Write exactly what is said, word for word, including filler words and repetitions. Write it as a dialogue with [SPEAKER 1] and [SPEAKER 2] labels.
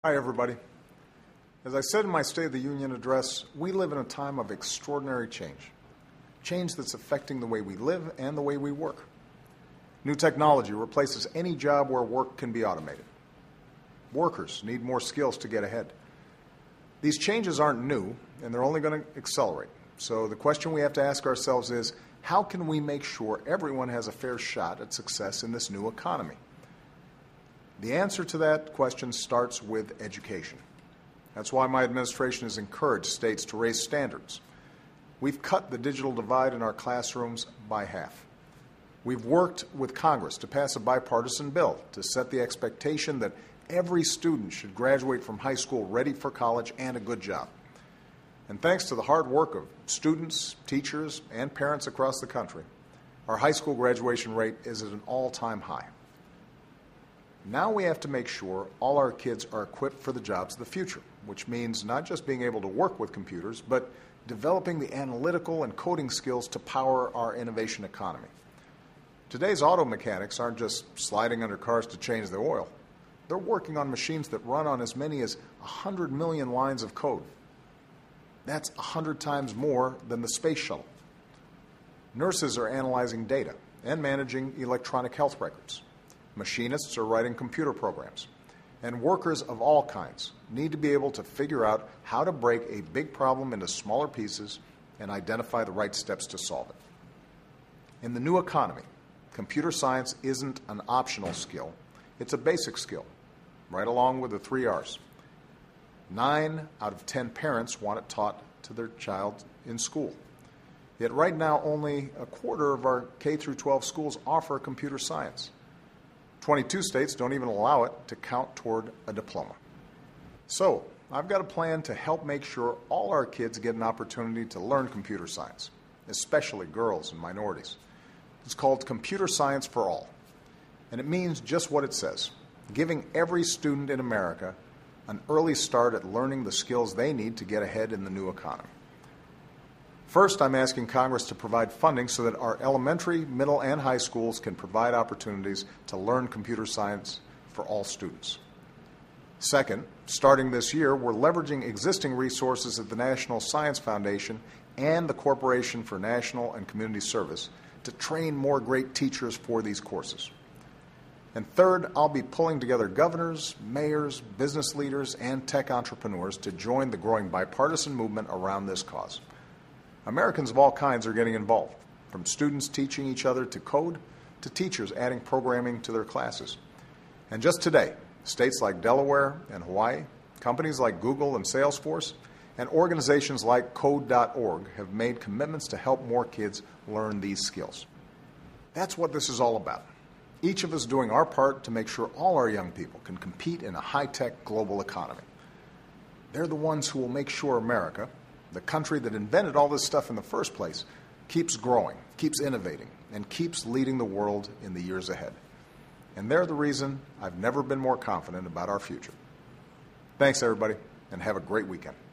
[SPEAKER 1] Hi, everybody. As I said in my State of the Union address, we live in a time of extraordinary change. Change that's affecting the way we live and the way we work. New technology replaces any job where work can be automated. Workers need more skills to get ahead. These changes aren't new, and they're only going to accelerate. So the question we have to ask ourselves is, how can we make sure everyone has a fair shot at success in this new economy? The answer to that question starts with education. That's why my administration has encouraged states to raise standards. We've cut the digital divide in our classrooms by half. We've worked with Congress to pass a bipartisan bill to set the expectation that every student should graduate from high school ready for college and a good job. And thanks to the hard work of students, teachers, and parents across the country, our high school graduation rate is at an all-time high. Now we have to make sure all our kids are equipped for the jobs of the future, which means not just being able to work with computers, but developing the analytical and coding skills to power our innovation economy. Today's auto mechanics aren't just sliding under cars to change the oil. They're working on machines that run on as many as one hundred million lines of code. That's one hundred times more than the space shuttle. Nurses are analyzing data and managing electronic health records. Machinists are writing computer programs. And workers of all kinds need to be able to figure out how to break a big problem into smaller pieces and identify the right steps to solve it. In the new economy, computer science isn't an optional skill. It's a basic skill, right along with the three R's. Nine out of ten parents want it taught to their child in school. Yet right now, only a quarter of our K through twelve schools offer computer science. twenty-two states don't even allow it to count toward a diploma. So, I've got a plan to help make sure all our kids get an opportunity to learn computer science, especially girls and minorities. It's called Computer Science for All, and it means just what it says, giving every student in America an early start at learning the skills they need to get ahead in the new economy. First, I'm asking Congress to provide funding so that our elementary, middle, and high schools can provide opportunities to learn computer science for all students. Second, starting this year, we're leveraging existing resources at the National Science Foundation and the Corporation for National and Community Service to train more great teachers for these courses. And third, I'll be pulling together governors, mayors, business leaders, and tech entrepreneurs to join the growing bipartisan movement around this cause. Americans of all kinds are getting involved, from students teaching each other to code to teachers adding programming to their classes. And just today, states like Delaware and Hawaii, companies like Google and Salesforce, and organizations like code dot org have made commitments to help more kids learn these skills. That's what this is all about. Each of us doing our part to make sure all our young people can compete in a high-tech global economy. They're the ones who will make sure America, the country that invented all this stuff in the first place, keeps growing, keeps innovating, and keeps leading the world in the years ahead. And they're the reason I've never been more confident about our future. Thanks, everybody, and have a great weekend.